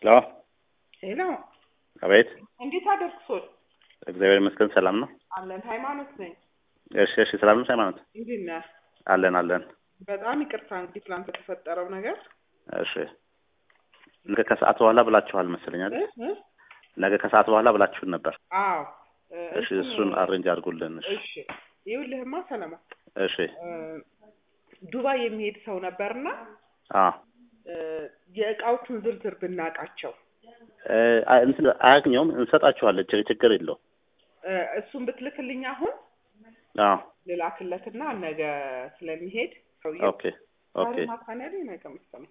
لا ሄሎ አቤት እንዴት አደርክሶል? እግዚአብሔር ይመስገን ሰላም ነው። አለን ሃይማኖት ነኝ። እሺ ሰላም ነው ሃይማኖት? እንዴት ነህ? አለን። በጣም ይቅርታ እንግዲህ ትናንት የተፈጠረው ነገር። እሺ ነገ ከሰዓት በኋላ ብላችኋል መሰለኝ አይደል? ነገ ከሰዓት በኋላ ብላችሁን ነበር። አዎ እሺ እሱን አሬንጅ አድርጉልን። እሺ ይኸውልህማ ሰላማ እሺ ዱባይ የሚሄድ ሰው ነበርና የእቃዎቹን ዝርዝር ብናቃቸው እንትን አያገኘውም እንሰጣችኋለን ችግር የለው። እሱን ብትልክልኝ አሁን ልላክለትና ነገ ስለሚሄድ ሰውዬው ኦኬ ማታነሪ ነገ መሰለኝ።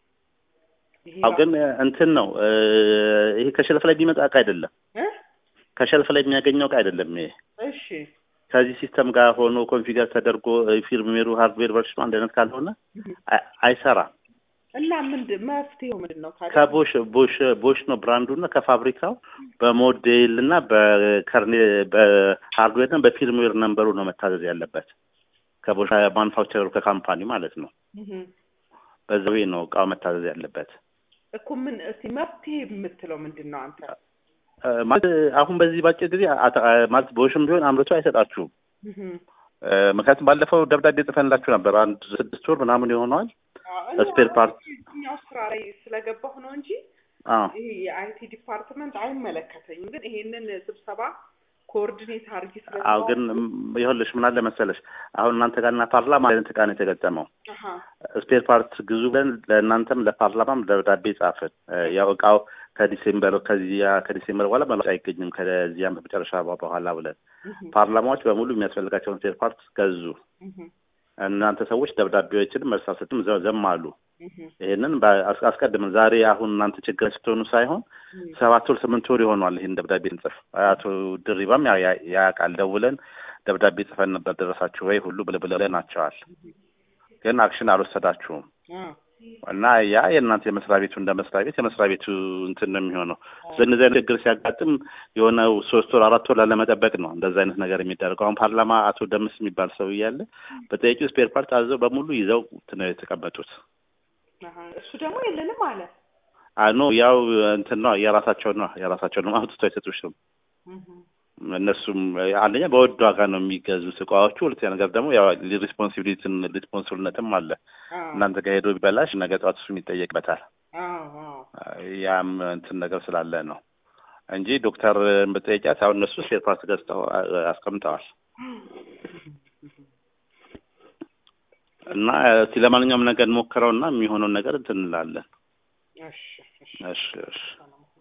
አው ግን እንትን ነው ይሄ ከሸልፍ ላይ ቢመጣ እቃ አይደለም ከሸልፍ ላይ የሚያገኘው እቃ አይደለም ይሄ። እሺ ከዚህ ሲስተም ጋር ሆኖ ኮንፊገር ተደርጎ ፊርምዌሩ ሃርድዌር ቨርሽኑ አንድ አይነት ካልሆነ አይሰራም። እና መፍትሄው ምንድነው ታዲያ? ከቦሽ ነው ብራንዱና ከፋብሪካው በሞዴል እና በከርኔ በሃርድዌር እና በፊርምዌር ነምበሩ ነው መታዘዝ ያለበት ከቦሽ ማኑፋክቸረሩ ከካምፓኒ ማለት ነው። በዛው ነው እቃው መታዘዝ ያለበት እኮ። ምን እስቲ መፍትሄ የምትለው ምንድነው አንተ? ማለት አሁን በዚህ ባጭር ጊዜ ማለት ቦሽም ቢሆን አምርቶ አይሰጣችሁም። ምክንያቱም ባለፈው ደብዳቤ ጽፈንላችሁ ነበር አንድ 6 ወር ምናምን ይሆናል። ስፔር ፓርት እኛው ስራ ላይ ስለገባሁ ነው እንጂ ይሄ የአይቲ ዲፓርትመንት አይመለከተኝም። ግን ይሄንን ስብሰባ ኮኦርዲኔት አድርጊ ስለዚህ አው ግን ይኸውልሽ ምን አለ መሰለሽ አሁን እናንተ ጋርና ፓርላማ ላይ ተቃነ የተገጠመው ስፔር ፓርት ግዙ ብለን ለእናንተም ለፓርላማም ደብዳቤ ጻፈን። ያው እቃው ከዲሴምበር በኋላ ማለት አይገኝም ከዚያም በመጨረሻ በኋላ ብለን ፓርላማዎች በሙሉ የሚያስፈልጋቸውን ስፔር ፓርት ገዙ። እናንተ ሰዎች ደብዳቤዎችን መርሳስትም ዘም አሉ። ይሄንን አስቀድመን ዛሬ አሁን እናንተ ችግር ስትሆኑ ሳይሆን 7 ወር 8 ወር ይሆናል ይሄን ደብዳቤ እንጽፍ። አቶ ድሪባም ያቃል ደውለን ደብዳቤ ጽፈን ነበር ደረሳችሁ ወይ ሁሉ ብለናቸዋል። ግን አክሽን አልወሰዳችሁም። እና ያ የእናንተ የመስሪያ ቤቱ እንደ መስሪያ ቤት እንትን ነው የሚሆነው። ስለዚህ ችግር ሲያጋጥም የሆነ 3 ወር 4 ወር ላለመጠበቅ ነው እንደዛ አይነት ነገር የሚደረገው። አሁን ፓርላማ አቶ ደምስ የሚባል ሰው እያለ በጠቂው ስፔር ፓርት አዘው በሙሉ ይዘው ነው የተቀመጡት። እሱ ደግሞ የለንም አለ። አኖ ያው እንትን ነው የራሳቸው ነው አውጥተው አይሰጡሽም። እነሱም አንደኛ በወድ ዋጋ ነው የሚገዙት እቃዎቹ። ሁለተኛ ነገር ደግሞ ያው ሪስፖንሲቢሊቲነትም አለ። እናንተ ጋር ሄዶ ቢበላሽ ነገ ጠዋት እሱ ይጠየቅበታል። ያም እንትን ነገር ስላለ ነው እንጂ ዶክተር በጠይቂያት አሁን እነሱ ስፔር ፓርት ገዝተው አስቀምጠዋል። እና ለማንኛውም ነገር ሞክረውና የሚሆነው ነገር እንትን እንላለን። እሺ